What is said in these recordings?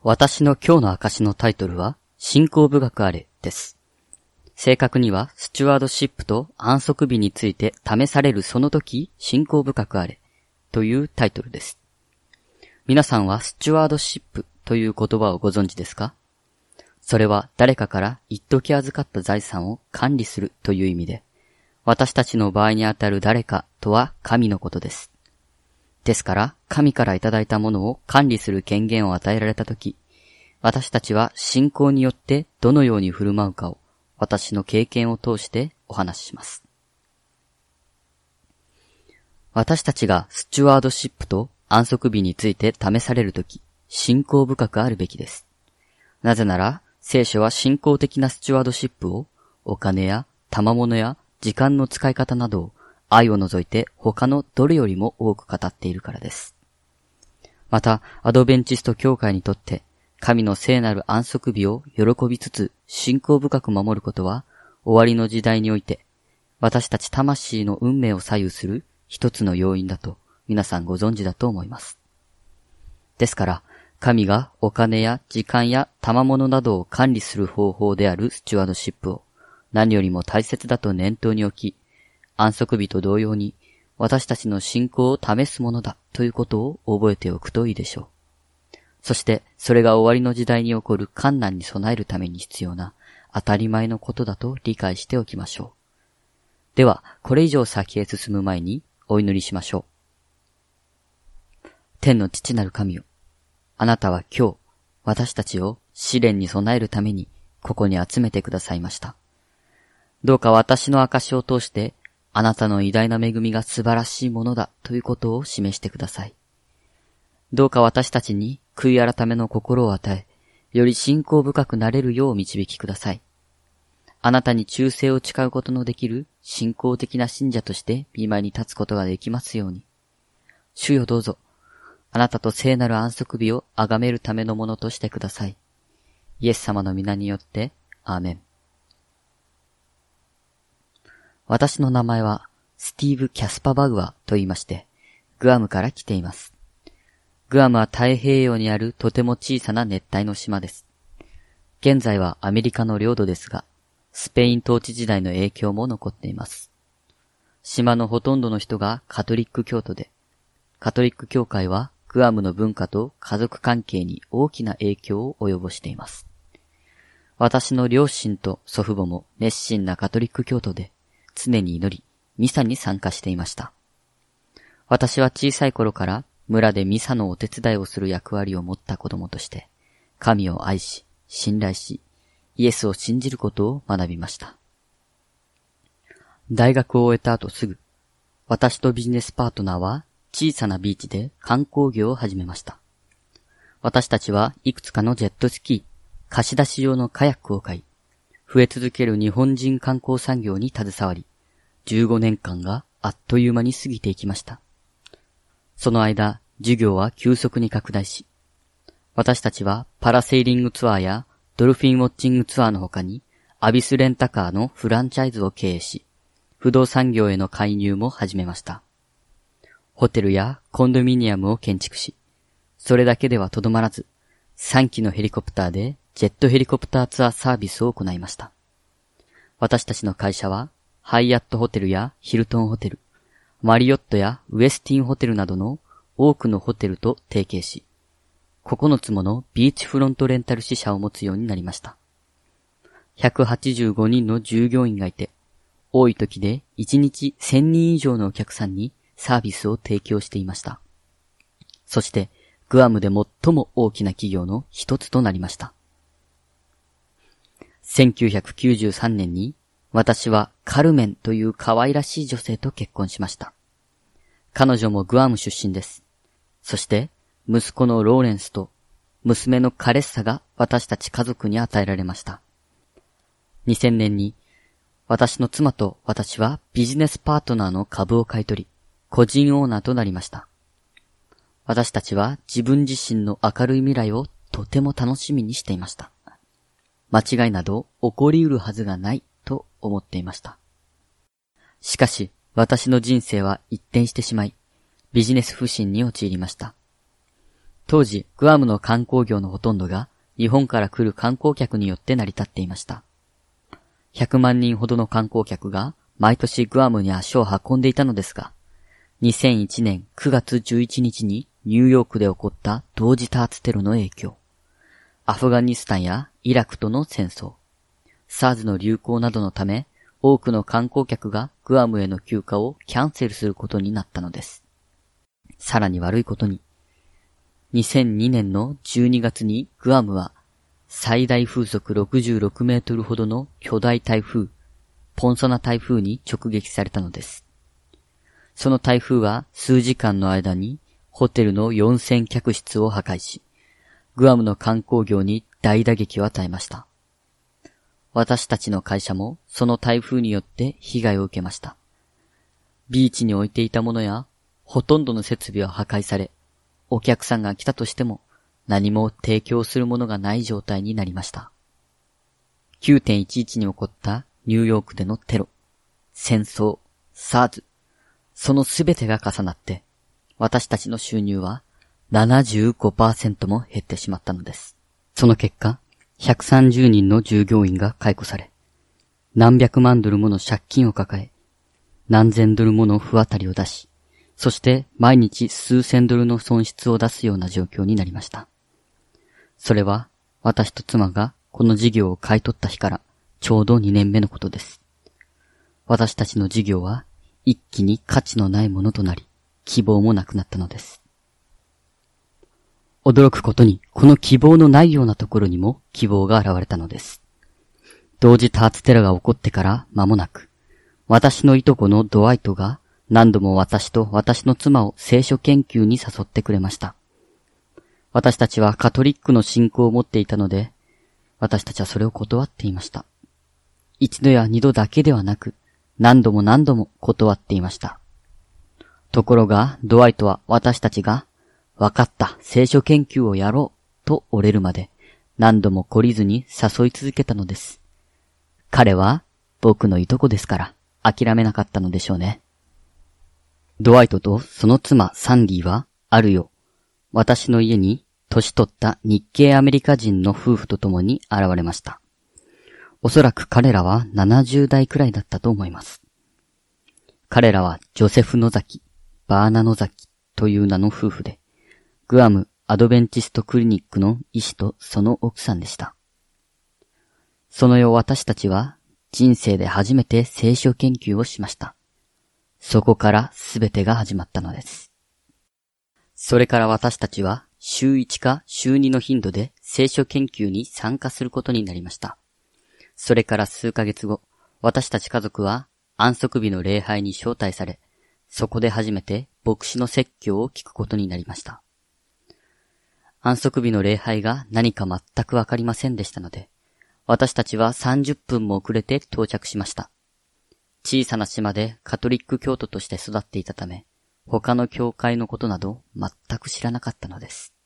私の今日の証のタイトルは、信仰深くあれです。正確には、スチュワードシップと安息日について試されるその時、信仰深くあれというタイトルです。皆さんはスチュワードシップという言葉をご存知ですか？それは誰かから一時預かった財産を管理するという意味で、私たちの場合にあたる誰かとは神のことです。ですから、神からいただいたものを管理する権限を与えられたとき、私たちは信仰によってどのように振る舞うかを、私の経験を通してお話しします。私たちがスチュワードシップと安息日について試されるとき、信仰深くあるべきです。なぜなら、聖書は信仰的なスチュワードシップを、お金や賜物や時間の使い方などを愛を除いて他のどれよりも多く語っているからです。また、アドベンチスト教会にとって、神の聖なる安息日を喜びつつ信仰深く守ることは、終わりの時代において、私たち魂の運命を左右する一つの要因だと、皆さんご存知だと思います。ですから、神がお金や時間や賜物などを管理する方法であるスチュワードシップを何よりも大切だと念頭に置き、安息日と同様に私たちの信仰を試すものだということを覚えておくといいでしょう。そしてそれが終わりの時代に起こる困難に備えるために必要な当たり前のことだと理解しておきましょう。では、これ以上先へ進む前にお祈りしましょう。天の父なる神よ、あなたは今日、私たちを試練に備えるためにここに集めてくださいました。どうか私の証を通して、あなたの偉大な恵みが素晴らしいものだということを示してください。どうか私たちに悔い改めの心を与え、より信仰深くなれるよう導きください。あなたに忠誠を誓うことのできる信仰的な信者として御前に立つことができますように。主よどうぞ、あなたと聖なる安息日を崇めるためのものとしてください。イエス様の皆によって、アーメン。私の名前はスティーブ・キャスパバウアーと言いまして、グアムから来ています。グアムは太平洋にあるとても小さな熱帯の島です。現在はアメリカの領土ですが、スペイン統治時代の影響も残っています。島のほとんどの人がカトリック教徒で、カトリック教会はグアムの文化と家族関係に大きな影響を及ぼしています。私の両親と祖父母も熱心なカトリック教徒で、常に祈り、ミサに参加していました。私は小さい頃から村でミサのお手伝いをする役割を持った子供として、神を愛し、信頼し、イエスを信じることを学びました。大学を終えた後すぐ、私とビジネスパートナーは小さなビーチで観光業を始めました。私たちはいくつかのジェットスキー、貸し出し用のカヤックを買い、増え続ける日本人観光産業に携わり、15年間があっという間に過ぎていきました。その間、事業は急速に拡大し、私たちはパラセーリングツアーやドルフィンウォッチングツアーの他に、アビスレンタカーのフランチャイズを経営し、不動産業への介入も始めました。ホテルやコンドミニアムを建築し、それだけではとどまらず、3機のヘリコプターでジェットヘリコプターツアーサービスを行いました。私たちの会社は、ハイアットホテルやヒルトンホテル、マリオットやウエスティンホテルなどの多くのホテルと提携し、9つものビーチフロントレンタル支社を持つようになりました。185人の従業員がいて、多い時で1日1000人以上のお客さんにサービスを提供していました。そして、グアムで最も大きな企業の一つとなりました。1993年に私はカルメンという可愛らしい女性と結婚しました。彼女もグアム出身です。そして息子のローレンスと娘のカレッサが私たち家族に与えられました。2000年に私の妻と私はビジネスパートナーの株を買い取り、個人オーナーとなりました。私たちは自分自身の明るい未来をとても楽しみにしていました。間違いなど起こりうるはずがないと思っていました。しかし私の人生は一転してしまい、ビジネス不振に陥りました。 当時、グアムの観光業のほとんどが日本から来る観光客によって成り立っていました。100万人ほどの観光客が毎年グアムに足を運んでいたのですが、2001年9月11日にニューヨークで起こった同時多発テロの影響、アフガニスタンやイラクとの戦争、SARS の流行などのため、多くの観光客がグアムへの休暇をキャンセルすることになったのです。さらに悪いことに、2002年の12月にグアムは最大風速66メートルほどの巨大台風、ポンソナ台風に直撃されたのです。その台風は数時間の間にホテルの4000客室を破壊し、グアムの観光業に大打撃を与えました。私たちの会社もその台風によって被害を受けました。ビーチに置いていたものやほとんどの設備は破壊され、お客さんが来たとしても何も提供するものがない状態になりました。9.11 に起こったニューヨークでのテロ、戦争、SARS、そのすべてが重なって、私たちの収入は 75% も減ってしまったのです。その結果、130人の従業員が解雇され、何百万ドルもの借金を抱え、何千ドルもの不当たりを出し、そして毎日数千ドルの損失を出すような状況になりました。それは私と妻がこの事業を買い取った日からちょうど2年目のことです。私たちの事業は一気に価値のないものとなり、希望もなくなったのです。驚くことに、この希望のないようなところにも希望が現れたのです。同時多発テロが起こってから間もなく、私のいとこのドワイトが何度も私と私の妻を聖書研究に誘ってくれました。私たちはカトリックの信仰を持っていたので、私たちはそれを断っていました。一度や二度だけではなく、何度も何度も断っていました。ところが、ドワイトは私たちが、わかった、聖書研究をやろう、と折れるまで、何度も懲りずに誘い続けたのです。彼は、僕のいとこですから、諦めなかったのでしょうね。ドワイトとその妻サンディは、ある夜、私の家に、年取った日系アメリカ人の夫婦と共に現れました。おそらく彼らは70代くらいだったと思います。彼らはジョセフ・ノザキ、バーナ・ノザキという名の夫婦で、グアム・アドベンチスト・クリニックの医師とその奥さんでした。その夜私たちは人生で初めて聖書研究をしました。そこからすべてが始まったのです。それから私たちは週1か週2の頻度で聖書研究に参加することになりました。それから数ヶ月後、私たち家族は安息日の礼拝に招待され、そこで初めて牧師の説教を聞くことになりました。安息日の礼拝が何か全くわかりませんでしたので、私たちは30分も遅れて到着しました。小さな島でカトリック教徒として育っていたため、他の教会のことなど全く知らなかったのです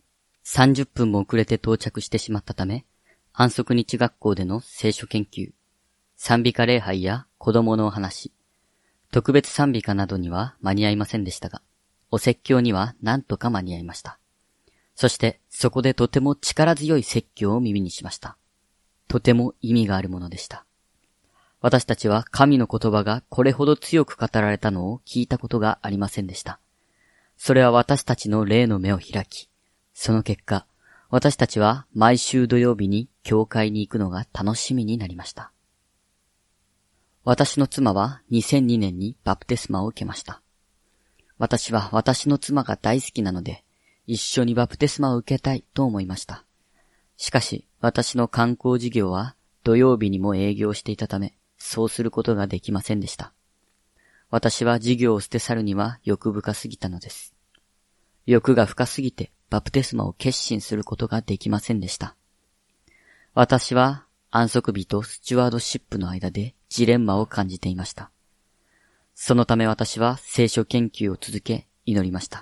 。30分も遅れて到着してしまったため、安息日学校での聖書研究、賛美歌礼拝や子供のお話、特別賛美歌などには間に合いませんでしたが、お説教には何とか間に合いました。そしてそこでとても力強い説教を耳にしました。とても意味があるものでした。私たちは神の言葉がこれほど強く語られたのを聞いたことがありませんでした。それは私たちの霊の目を開き、その結果、私たちは毎週土曜日に教会に行くのが楽しみになりました。私の妻は2002年にバプテスマを受けました。私は私の妻が大好きなので、一緒にバプテスマを受けたいと思いました。しかし、私の観光事業は土曜日にも営業していたため、そうすることができませんでした。私は事業を捨て去るには欲深すぎたのです。欲が深すぎてバプテスマを決心することができませんでした。私は安息日とスチュワードシップの間でジレンマを感じていました。そのため私は聖書研究を続け祈りました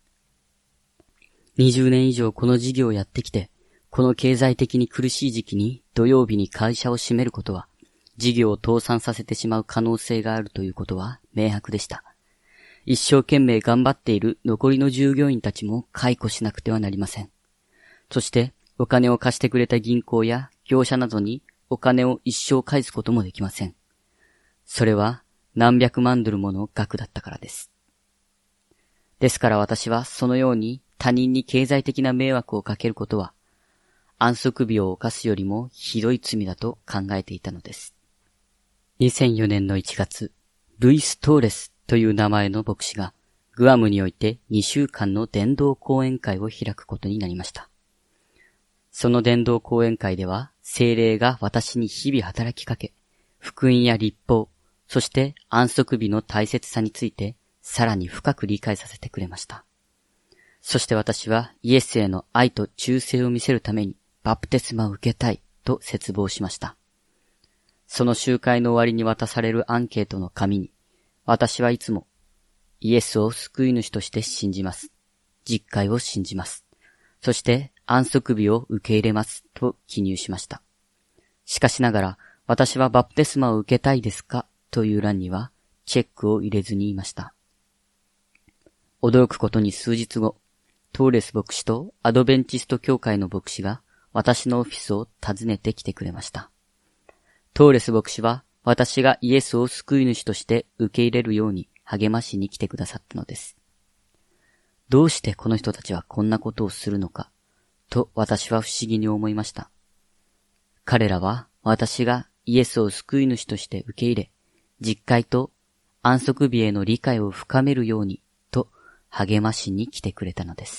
。20年以上この事業をやってきて、この経済的に苦しい時期に土曜日に会社を閉めることは、事業を倒産させてしまう可能性があるということは明白でした。 一生懸命頑張っている残りの従業員たちも解雇しなくてはなりません。そしてお金を貸してくれた銀行や業者などにお金を一生返すこともできません。それは何百万ドルもの額だったからです。ですから私はそのように他人に経済的な迷惑をかけることは安息日を犯すよりもひどい罪だと考えていたのです。2004年の1月、ルイス・トーレスという名前の牧師がグアムにおいて2週間の伝道講演会を開くことになりました。その伝道講演会では聖霊が私に日々働きかけ、福音や律法、そして安息日の大切さについてさらに深く理解させてくれました。そして私はイエスへの愛と忠誠を見せるためにバプテスマを受けたいと切望しました。その集会の終わりに渡されるアンケートの紙に、私はいつもイエスを救い主として信じます。実会を信じます。そして安息日を受け入れますと記入しました。しかしながら、私はバプテスマを受けたいですかという欄にはチェックを入れずにいました。驚くことに数日後、トーレス牧師とアドベンチスト教会の牧師が私のオフィスを訪ねてきてくれました。トーレス牧師は私がイエスを救い主として受け入れるように励ましに来てくださったのです。どうしてこの人たちはこんなことをするのか、と私は不思議に思いました。彼らは私がイエスを救い主として受け入れ、実会と安息日への理解を深めるようにと励ましに来てくれたのです。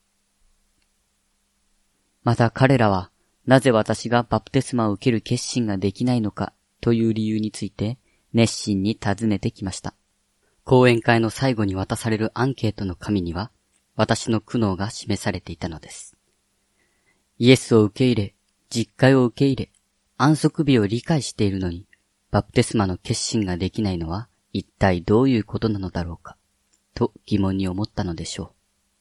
また彼らはなぜ私がバプテスマを受ける決心ができないのかという理由について熱心に尋ねてきました。講演会の最後に渡されるアンケートの紙には私の苦悩が示されていたのです。イエスを受け入れ、実会を受け入れ、安息日を理解しているのに、バプテスマの決心ができないのは一体どういうことなのだろうか、と疑問に思ったのでしょう。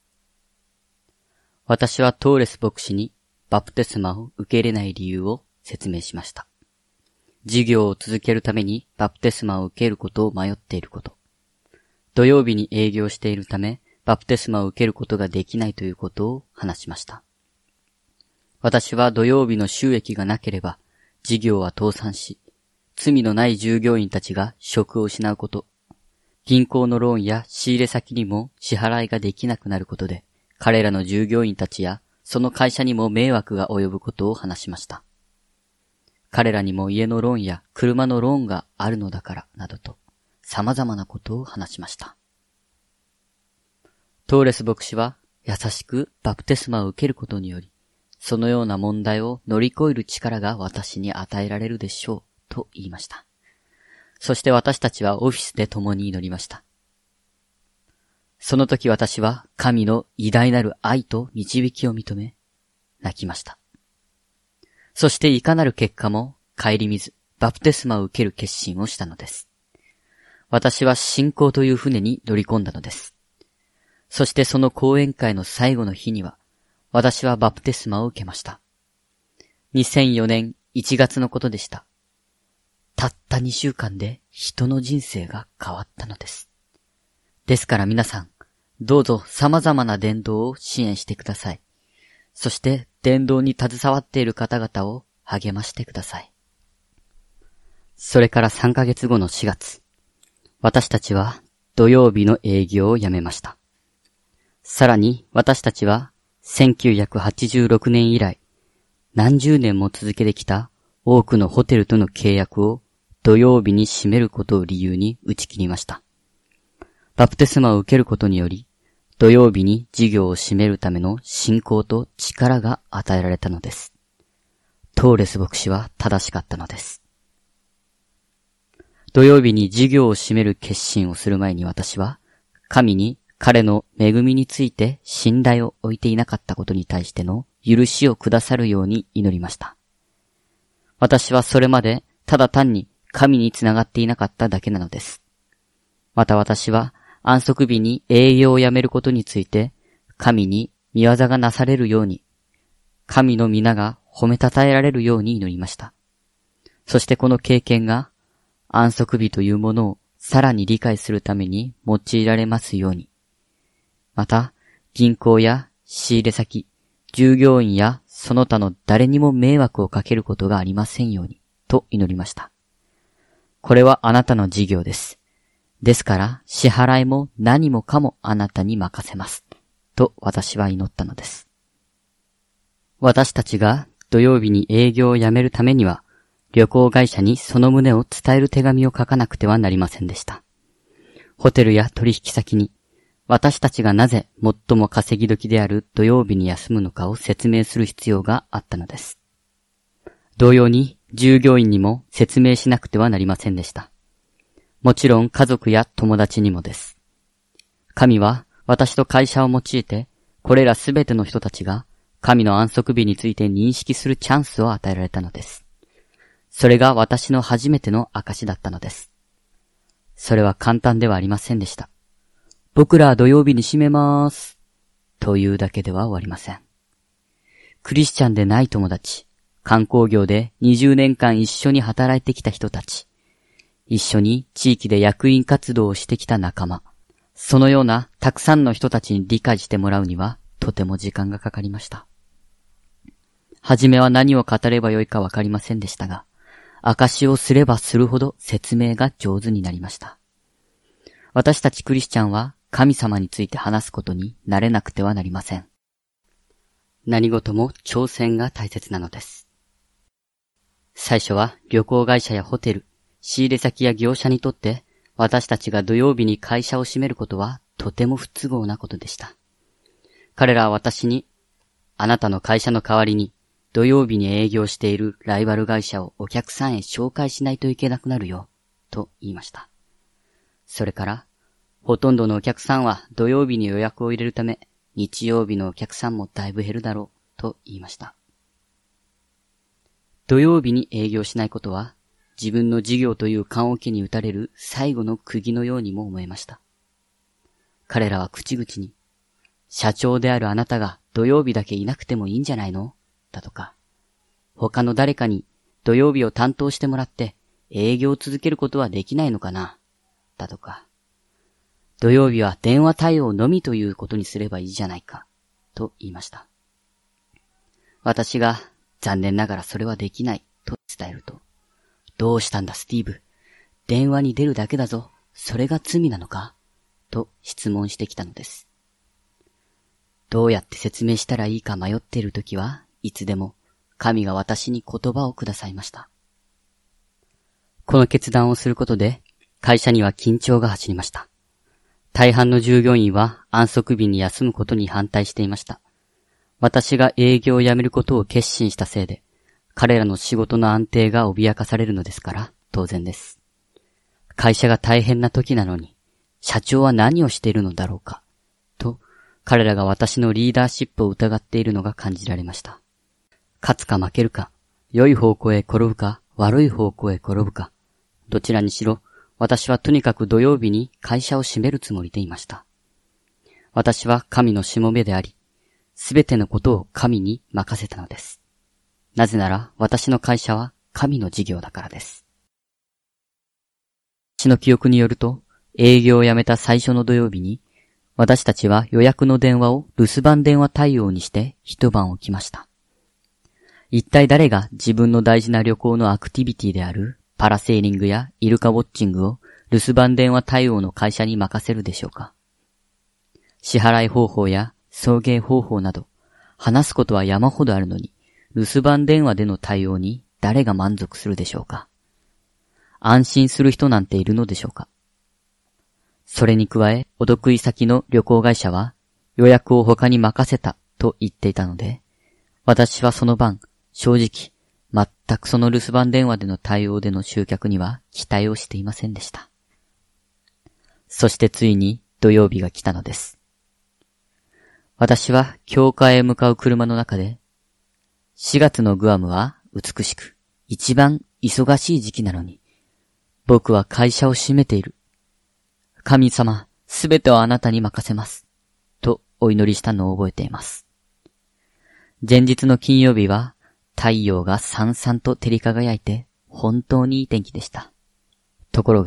私はトーレス牧師にバプテスマを受け入れない理由を説明しました。授業を続けるためにバプテスマを受けることを迷っていること。土曜日に営業しているため、バプテスマを受けることができないということを話しました。私は土曜日の収益がなければ、事業は倒産し、罪のない従業員たちが職を失うこと、銀行のローンや仕入れ先にも支払いができなくなることで、彼らの従業員たちやその会社にも迷惑が及ぶことを話しました。彼らにも家のローンや車のローンがあるのだからなどと様々なことを話しました。トーレス牧師は優しくバプテスマを受けることにより、そのような問題を乗り越える力が私に与えられるでしょうと言いました。そして私たちはオフィスで共に祈りました。その時私は神の偉大なる愛と導きを認め、泣きました。そしていかなる結果も顧みず、バプテスマを受ける決心をしたのです。私は信仰という船に乗り込んだのです。そしてその講演会の最後の日には、私はバプテスマを受けました。2004年1月のことでした。たった2週間で人の人生が変わったのです。ですから皆さん、どうぞ様々な伝道を支援してください。そして伝道に携わっている方々を励ましてください。それから3ヶ月後の4月、私たちは土曜日の営業をやめました。さらに私たちは1986年以来、何十年も続けてきた多くのホテルとの契約を土曜日に閉めることを理由に打ち切りました。バプテスマを受けることにより、土曜日に事業を閉めるための信仰と力が与えられたのです。トーレス牧師は正しかったのです。土曜日に事業を閉める決心をする前に私は、神に彼の恵みについて信頼を置いていなかったことに対しての許しをくださるように祈りました。私はそれまでただ単に神につながっていなかっただけなのです。また私は安息日に営業をやめることについて神に御業がなされるように、神の皆が褒めたたえられるように祈りました。そしてこの経験が安息日というものをさらに理解するために用いられますように。また、銀行や仕入れ先、従業員やその他の誰にも迷惑をかけることがありませんように、と祈りました。これはあなたの事業です。ですから支払いも何もかもあなたに任せます。と私は祈ったのです。私たちが土曜日に営業をやめるためには、旅行会社にその旨を伝える手紙を書かなくてはなりませんでした。ホテルや取引先に、私たちがなぜ最も稼ぎ時である土曜日に休むのかを説明する必要があったのです。同様に従業員にも説明しなくてはなりませんでした。もちろん家族や友達にもです。神は私と会社を用いて、これらすべての人たちが神の安息日について認識するチャンスを与えられたのです。それが私の初めての証だったのです。それは簡単ではありませんでした。僕ら土曜日に閉めます。というだけでは終わりません。クリスチャンでない友達、観光業で20年間一緒に働いてきた人たち、一緒に地域で役員活動をしてきた仲間、そのようなたくさんの人たちに理解してもらうにはとても時間がかかりました。はじめは何を語ればよいかわかりませんでしたが、証をすればするほど説明が上手になりました。私たちクリスチャンは神様について話すことに慣れなくてはなりません。何事も挑戦が大切なのです。最初は旅行会社やホテル、仕入れ先や業者にとって私たちが土曜日に会社を閉めることはとても不都合なことでした。彼らは私に、あなたの会社の代わりに土曜日に営業しているライバル会社をお客さんへ紹介しないといけなくなるよ、と言いました。それから、ほとんどのお客さんは土曜日に予約を入れるため、日曜日のお客さんもだいぶ減るだろう、と言いました。土曜日に営業しないことは、自分の事業という棺桶に打たれる最後の釘のようにも思えました。彼らは口々に、社長であるあなたが土曜日だけいなくてもいいんじゃないの？だとか、他の誰かに土曜日を担当してもらって営業を続けることはできないのかな？だとか、土曜日は電話対応のみということにすればいいじゃないか、と言いました。私が残念ながらそれはできないと伝えると、どうしたんだスティーブ、電話に出るだけだぞ、それが罪なのか？と質問してきたのです。どうやって説明したらいいか迷っているときはいつでも神が私に言葉をくださいました。この決断をすることで会社には緊張が走りました。大半の従業員は安息日に休むことに反対していました。私が営業を辞めることを決心したせいで、彼らの仕事の安定が脅かされるのですから当然です。会社が大変な時なのに、社長は何をしているのだろうか、と彼らが私のリーダーシップを疑っているのが感じられました。勝つか負けるか、良い方向へ転ぶか、悪い方向へ転ぶか、どちらにしろ、私はとにかく土曜日に会社を閉めるつもりでいました。私は神のしもべであり、すべてのことを神に任せたのです。なぜなら私の会社は神の事業だからです。私の記憶によると、営業を辞めた最初の土曜日に、私たちは予約の電話を留守番電話対応にして一晩置きました。一体誰が自分の大事な旅行のアクティビティであるパラセーリングやイルカウォッチングを留守番電話対応の会社に任せるでしょうか。支払い方法や送迎方法など話すことは山ほどあるのに、留守番電話での対応に誰が満足するでしょうか。安心する人なんているのでしょうか。それに加え、お得意先の旅行会社は予約を他に任せたと言っていたので、私はその晩、正直、全くその留守番電話での対応での集客には期待をしていませんでした。そしてついに土曜日が来たのです。私は教会へ向かう車の中で、4月のグアムは美しく、一番忙しい時期なのに、僕は会社を閉めている。神様、すべてをあなたに任せます。とお祈りしたのを覚えています。前日の金曜日は太陽がさんさんと照り輝いて本当にいい天気でした。ところが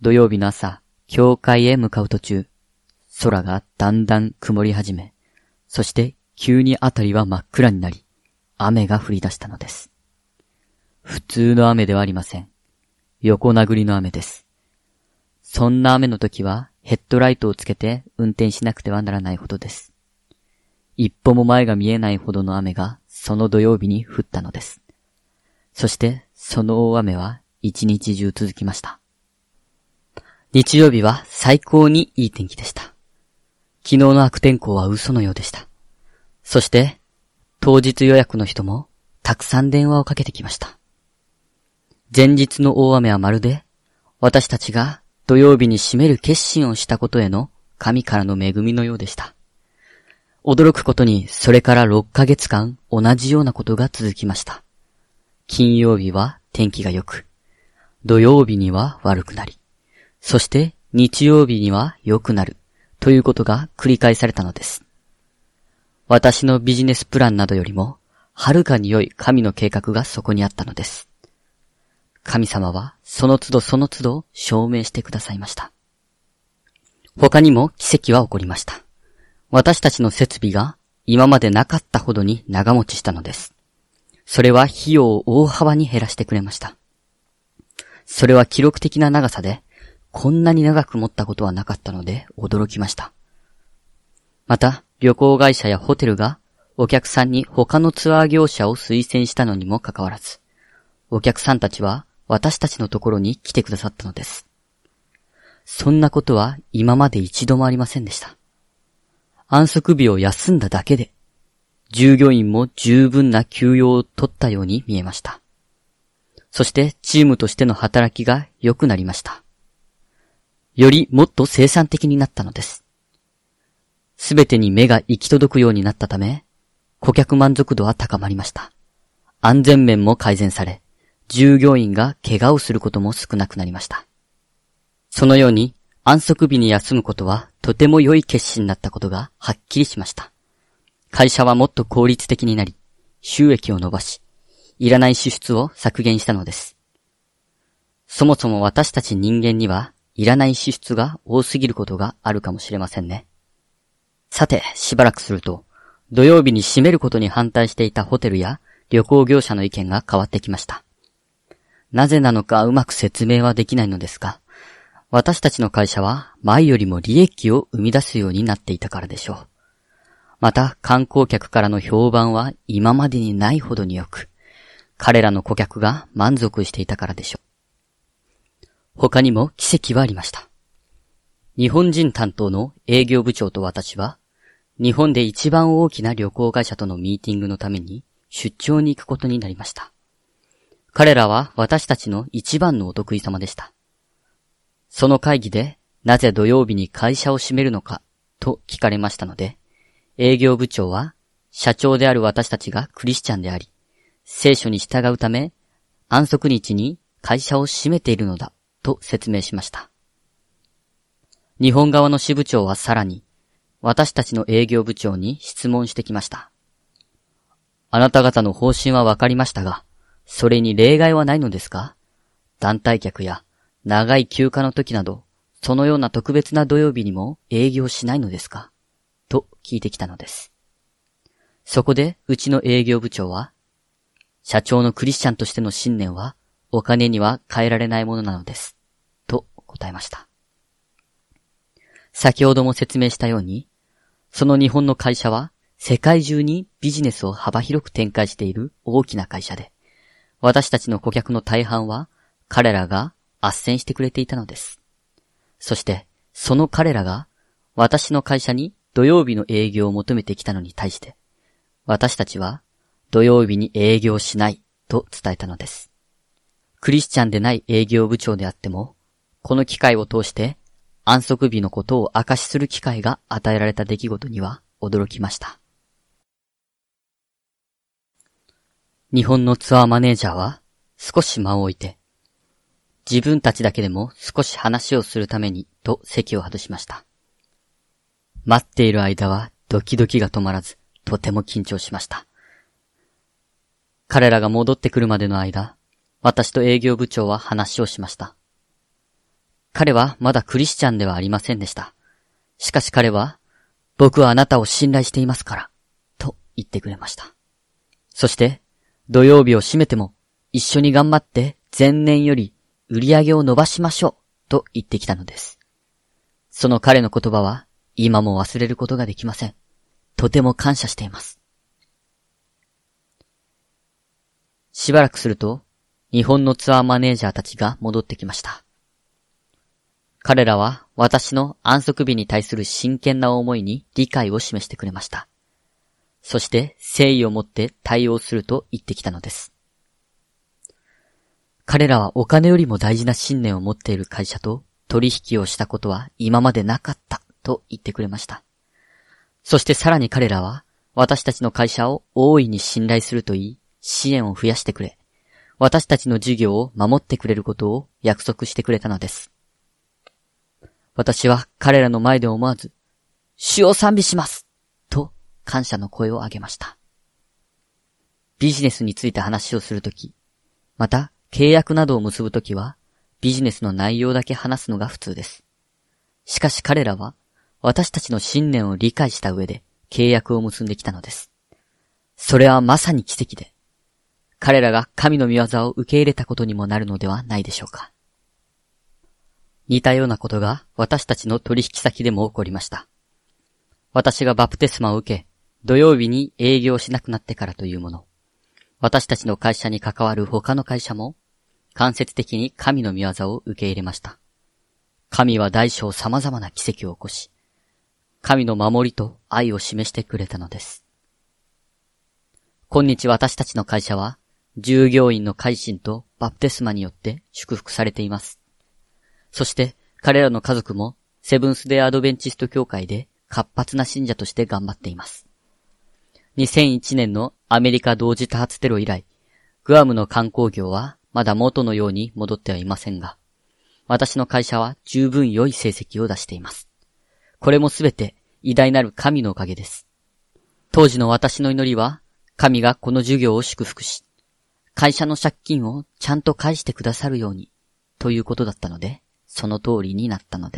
土曜日の朝、教会へ向かう途中、空がだんだん曇り始め、そして急にあたりは真っ暗になり、雨が降り出したのです。普通の雨ではありません。横殴りの雨です。そんな雨の時はヘッドライトをつけて運転しなくてはならないほどです。一歩も前が見えないほどの雨がその土曜日に降ったのです。そしてその大雨は一日中続きました。日曜日は最高にいい天気でした。昨日の悪天候は嘘のようでした。そして当日予約の人もたくさん電話をかけてきました。前日の大雨はまるで私たちが土曜日に閉める決心をしたことへの神からの恵みのようでした。驚くことにそれから6ヶ月間同じようなことが続きました。金曜日は天気が良く、土曜日には悪くなり、そして日曜日には良くなるということが繰り返されたのです。私のビジネスプランなどよりもはるかに良い神の計画がそこにあったのです。神様はその都度その都度証明してくださいました。他にも奇跡は起こりました。私たちの設備が今までなかったほどに長持ちしたのです。それは費用を大幅に減らしてくれました。それは記録的な長さで、こんなに長く持ったことはなかったので驚きました。また、旅行会社やホテルがお客さんに他のツアー業者を推薦したのにもかかわらず、お客さんたちは私たちのところに来てくださったのです。そんなことは今まで一度もありませんでした。安息日を休んだだけで、従業員も十分な休養を取ったように見えました。そしてチームとしての働きが良くなりました。よりもっと生産的になったのです。すべてに目が行き届くようになったため、顧客満足度は高まりました。安全面も改善され、従業員が怪我をすることも少なくなりました。そのように安息日に休むことはとても良い決心だったことがはっきりしました。会社はもっと効率的になり、収益を伸ばし、いらない支出を削減したのです。そもそも私たち人間にはいらない支出が多すぎることがあるかもしれませんね。さて、しばらくすると、土曜日に閉めることに反対していたホテルや旅行業者の意見が変わってきました。なぜなのかうまく説明はできないのですが、私たちの会社は前よりも利益を生み出すようになっていたからでしょう。また観光客からの評判は今までにないほどに良く、彼らの顧客が満足していたからでしょう。他にも奇跡はありました。日本人担当の営業部長と私は、日本で一番大きな旅行会社とのミーティングのために出張に行くことになりました。彼らは私たちの一番のお得意様でした。その会議でなぜ土曜日に会社を閉めるのかと聞かれましたので、営業部長は社長である私たちがクリスチャンであり、聖書に従うため安息日に会社を閉めているのだと説明しました。日本側の支部長はさらに私たちの営業部長に質問してきました。あなた方の方針はわかりましたが、それに例外はないのですか？団体客や長い休暇の時など、そのような特別な土曜日にも営業しないのですか？と聞いてきたのです。そこでうちの営業部長は、社長のクリスチャンとしての信念はお金には変えられないものなのです。と答えました。先ほども説明したように、その日本の会社は世界中にビジネスを幅広く展開している大きな会社で、私たちの顧客の大半は彼らが斡旋してくれていたのです。そしてその彼らが私の会社に土曜日の営業を求めてきたのに対して、私たちは土曜日に営業しないと伝えたのです。クリスチャンでない営業部長であっても、この機会を通して安息日のことを明かしする機会が与えられた出来事には驚きました。日本のツアーマネージャーは少し間を置いて、自分たちだけでも少し話をするためにと席を外しました。待っている間はドキドキが止まらず、とても緊張しました。彼らが戻ってくるまでの間、私と営業部長は話をしました。 彼はまだクリスチャンではありませんでした。しかし彼は、僕はあなたを信頼していますから、と言ってくれました。そして、土曜日を閉めても、一緒に頑張って前年より売り上げを伸ばしましょう、と言ってきたのです。その彼の言葉は、今も忘れることができません。とても感謝しています。しばらくすると、日本のツアーマネージャーたちが戻ってきました。彼らは私の安息日に対する真剣な思いに理解を示してくれました。そして誠意を持って対応すると言ってきたのです。彼らはお金よりも大事な信念を持っている会社と取引をしたことは今までなかったと言ってくれました。そしてさらに彼らは私たちの会社を大いに信頼すると言い、支援を増やしてくれ、私たちの事業を守ってくれることを約束してくれたのです。私は彼らの前で思わず、主を賛美しますと感謝の声を上げました。ビジネスについて話をするとき、また契約などを結ぶときは、ビジネスの内容だけ話すのが普通です。しかし彼らは、私たちの信念を理解した上で契約を結んできたのです。それはまさに奇跡で、彼らが神の御業を受け入れたことにもなるのではないでしょうか。似たようなことが私たちの取引先でも起こりました。私がバプテスマを受け、土曜日に営業しなくなってからというもの。私たちの会社に関わる他の会社も、間接的に神の御業を受け入れました。神は大小様々な奇跡を起こし、神の守りと愛を示してくれたのです。今日私たちの会社は、従業員の改心とバプテスマによって祝福されています。そして彼らの家族もセブンスデーアドベンチスト教会で活発な信者として頑張っています。2001年のアメリカ同時多発テロ以来、グアムの観光業はまだ元のように戻ってはいませんが、私の会社は十分良い成績を出しています。これもすべて偉大なる神のおかげです。当時の私の祈りは、神がこの事業を祝福し、会社の借金をちゃんと返してくださるように、ということだったので、その通りになったのです。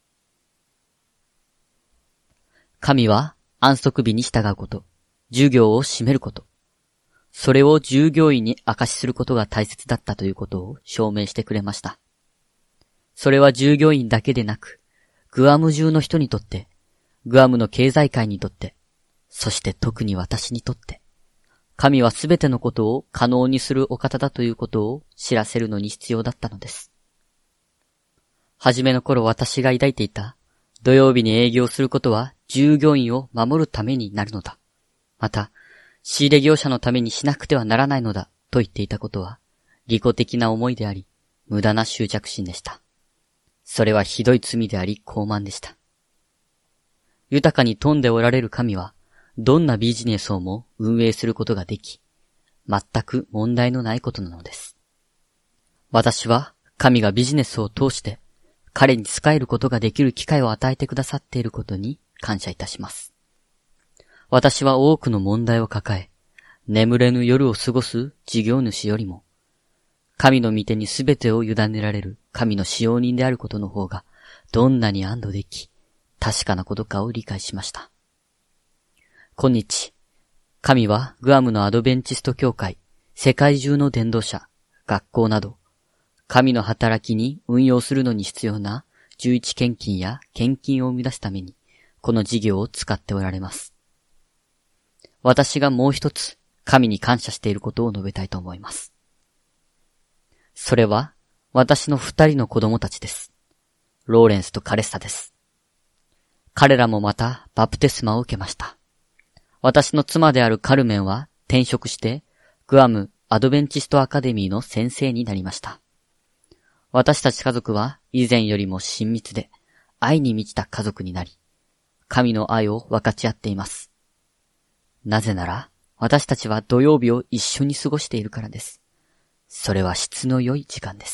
神は安息日に従うこと、授業を締めること、それを従業員に証しすることが大切だったということを証明してくれました。それは従業員だけでなく、グアム中の人にとって、グアムの経済界にとって、そして特に私にとって、神はすべてのことを可能にするお方だということを知らせるのに必要だったのです。はじめの頃私が抱いていた、土曜日に営業することは従業員を守るためになるのだ。また、仕入れ業者のためにしなくてはならないのだと言っていたことは、利己的な思いであり、無駄な執着心でした。それはひどい罪であり傲慢でした。豊かに富んでおられる神は、どんなビジネスをも運営することができ、全く問題のないことなのです。私は神がビジネスを通して彼に仕えることができる機会を与えてくださっていることに感謝いたします。私は多くの問題を抱え、眠れぬ夜を過ごす事業主よりも、神の御手にすべてを委ねられる神の使用人であることの方がどんなに安堵でき、確かなことかを理解しました。今日、神はグアムのアドベンチスト教会、世界中の伝道者、学校など、神の働きに運用するのに必要な11献金や献金を生み出すために、この事業を使っておられます。私がもう一つ、神に感謝していることを述べたいと思います。それは、私の2人の子供たちです。ローレンスとカレッサです。彼らもまたバプテスマを受けました。私の妻であるカルメンは転職してグアムアドベンチストアカデミーの先生になりました。私たち家族は以前よりも親密で愛に満ちた家族になり、神の愛を分かち合っています。なぜなら私たちは土曜日を一緒に過ごしているからです。それは質の良い時間です。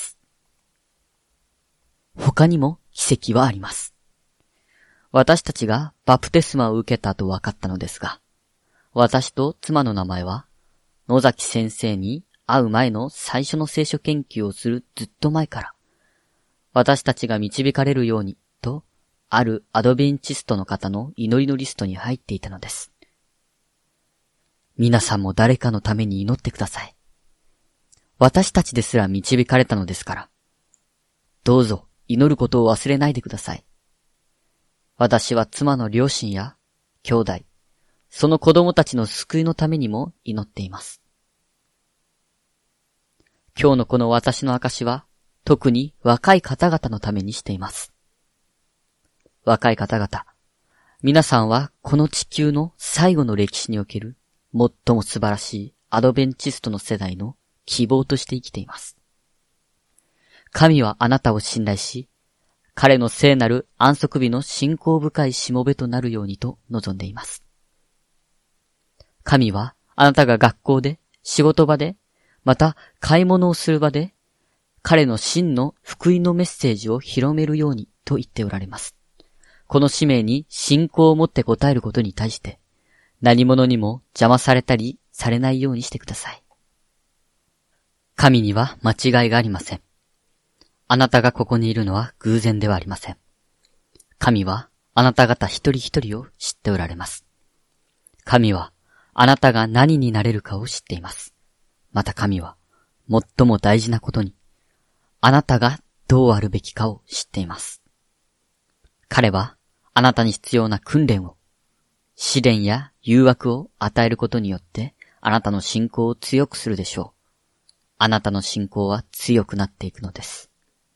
他にも奇跡はあります。私たちがバプテスマを受けたと分かったのですが、私と妻の名前は、野崎先生に会う前の最初の聖書研究をするずっと前から、 私たちが導かれるように、と、あるアドベンチストの方の祈りのリストに入っていたのです。皆さんも誰かのために祈ってください。私たちですら導かれたのですから。どうぞ祈ることを忘れないでください。私は妻の両親や兄弟、その子供たちの救いのためにも祈っています。今日のこの私の証は、特に若い方々のためにしています。若い方々、皆さんはこの地球の最後の歴史における最も素晴らしいアドベンチストの世代の希望として生きています。神はあなたを信頼し、彼の聖なる安息日の信仰深いしもべとなるようにと望んでいます。神はあなたが学校で、仕事場で、また買い物をする場で、彼の真の福音のメッセージを広めるようにと言っておられます。この使命に信仰を持って応えることに対して、何者にも邪魔されたりされないようにしてください。神には間違いがありません。あなたがここにいるのは偶然ではありません。神はあなた方一人一人を知っておられます。神はあなたが何になれるかを知っています。また神は最も大事なことに、あなたがどうあるべきかを知っています。彼はあなたに必要な訓練を、試練や誘惑を与えることによってあなたの信仰を強くするでしょう。あなたの信仰は強くなっていくのです。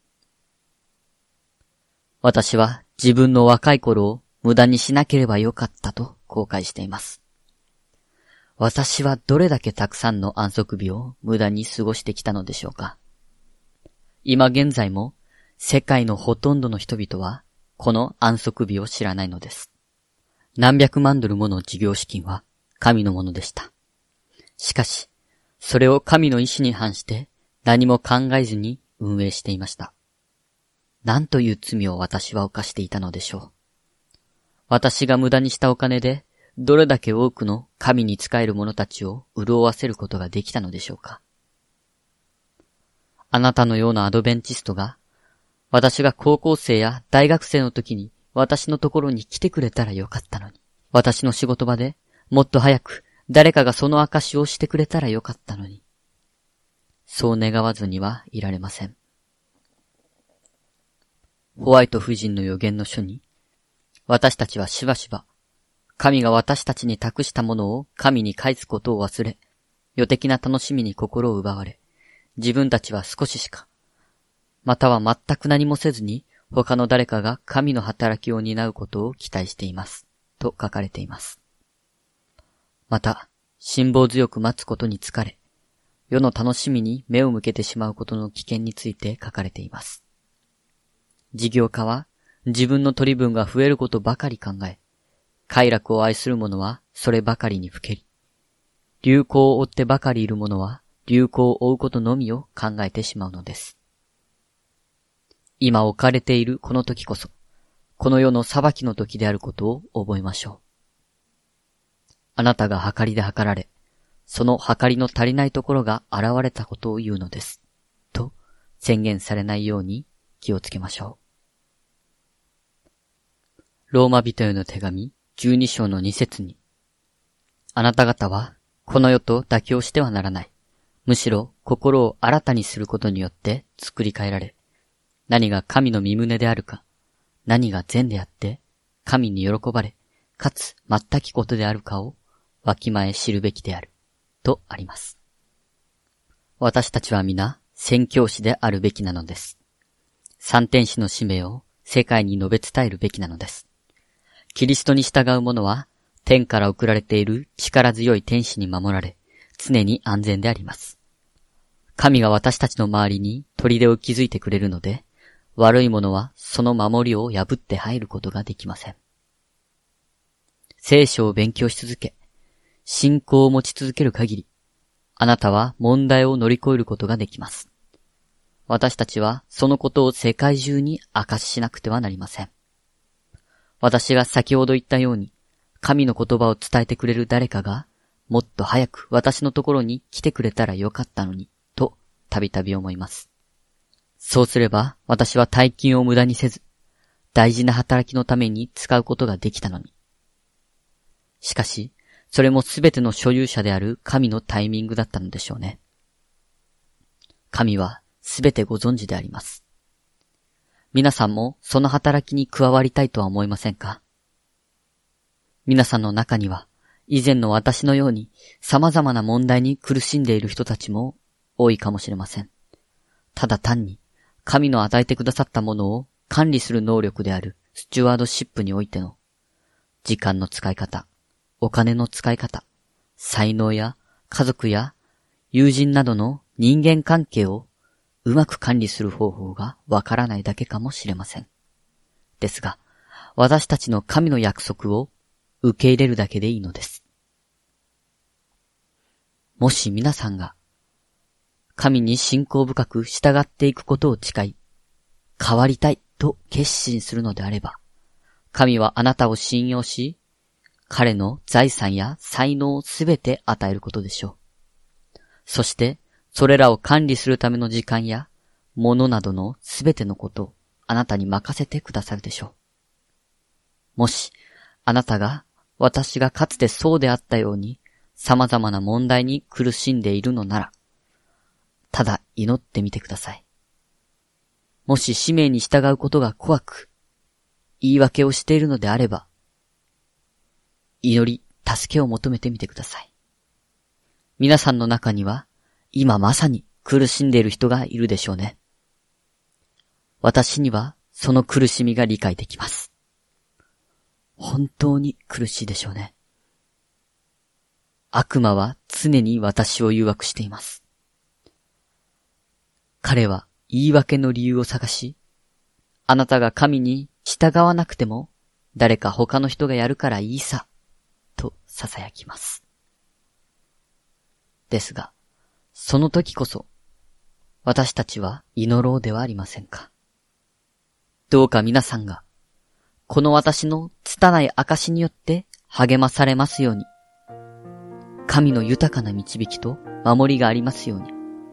私は自分の若い頃を無駄にしなければよかったと後悔しています。私はどれだけたくさんの安息日を無駄に過ごしてきたのでしょうか。今現在も世界のほとんどの人々はこの安息日を知らないのです。何百万ドルもの事業資金は神のものでした。しかし、それを神の意志に反して何も考えずに運営していました。何という罪を私は犯していたのでしょう。私が無駄にしたお金でどれだけ多くの神に仕える者たちを潤わせることができたのでしょうか。あなたのようなアドベンチストが、私が高校生や大学生の時に私のところに来てくれたらよかったのに、私の仕事場でもっと早く誰かがその証をしてくれたらよかったのに、そう願わずにはいられません。ホワイト夫人の予言の書に、私たちはしばしば、神が私たちに託したものを神に返すことを忘れ、予的な楽しみに心を奪われ、自分たちは少ししか、または全く何もせずに他の誰かが神の働きを担うことを期待しています。と書かれています。また、辛抱強く待つことに疲れ、世の楽しみに目を向けてしまうことの危険について書かれています。事業家は自分の取り分が増えることばかり考え、快楽を愛する者はそればかりにふけり、流行を追ってばかりいる者は流行を追うことのみを考えてしまうのです。今置かれているこの時こそ、この世の裁きの時であることを覚えましょう。あなたが計りで計られ、その計りの足りないところが現れたことを言うのです。と宣言されないように気をつけましょう。ローマ人への手紙12章の2節に、あなた方はこの世と妥協してはならない。むしろ心を新たにすることによって作り変えられ、何が神の御胸であるか、何が善であって神に喜ばれ、かつ全きことであるかをわきまえ知るべきである。とあります。私たちは皆宣教師であるべきなのです。三天使の使命を世界に述べ伝えるべきなのです。キリストに従う者は天から送られている力強い天使に守られ、常に安全であります。神が私たちの周りに砦を築いてくれるので、悪い者はその守りを破って入ることができません。聖書を勉強し続け、信仰を持ち続ける限り、あなたは問題を乗り越えることができます。私たちはそのことを世界中に明かしなくてはなりません。私が先ほど言ったように、神の言葉を伝えてくれる誰かが、もっと早く私のところに来てくれたらよかったのに、とたびたび思います。 そうすれば私は大金を無駄にせず、大事な働きのために使うことができたのに。しかし、それもすべての所有者である神のタイミングだったのでしょうね。神はすべてご存知であります。皆さんもその働きに加わりたいとは思いませんか？皆さんの中には、以前の私のように様々な問題に苦しんでいる人たちも多いかもしれません。ただ単に、神の与えてくださったものを管理する能力であるスチュワードシップにおいての時間の使い方、お金の使い方、才能や家族や友人などの人間関係をうまく管理する方法がわからないだけかもしれません。ですが、私たちの神の約束を受け入れるだけでいいのです。もし皆さんが神に信仰深く従っていくことを誓い、変わりたいと決心するのであれば、神はあなたを信用し、彼の財産や才能をすべて与えることでしょう。そして、それらを管理するための時間や、物などのすべてのことをあなたに任せてくださるでしょう。もし、あなたが私がかつてそうであったように、様々な問題に苦しんでいるのなら、ただ祈ってみてください。もし使命に従うことが怖く、言い訳をしているのであれば、祈り、助けを求めてみてください。皆さんの中には、今まさに苦しんでいる人がいるでしょうね。私にはその苦しみが理解できます。本当に苦しいでしょうね。悪魔は常に私を誘惑しています。彼は言い訳の理由を探し、あなたが神に従わなくても誰か他の人がやるからいいさ、と囁きます。ですが、その時こそ、私たちは祈ろうではありませんか。どうか皆さんが、この私の拙い証によって励まされますように、神の豊かな導きと守りがありますように、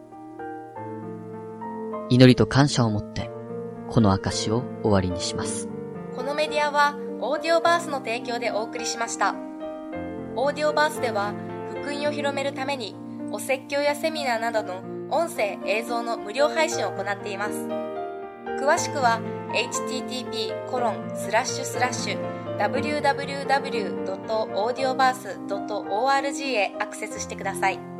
祈りと感謝を持って、この証を終わりにします。 このメディアは、オーディオバースの提供でお送りしました。オーディオバースでは、福音を広めるために、お説教やセミナーなどの音声・映像の無料配信を行っています。詳しくは http://www.audioverse.org へアクセスしてください。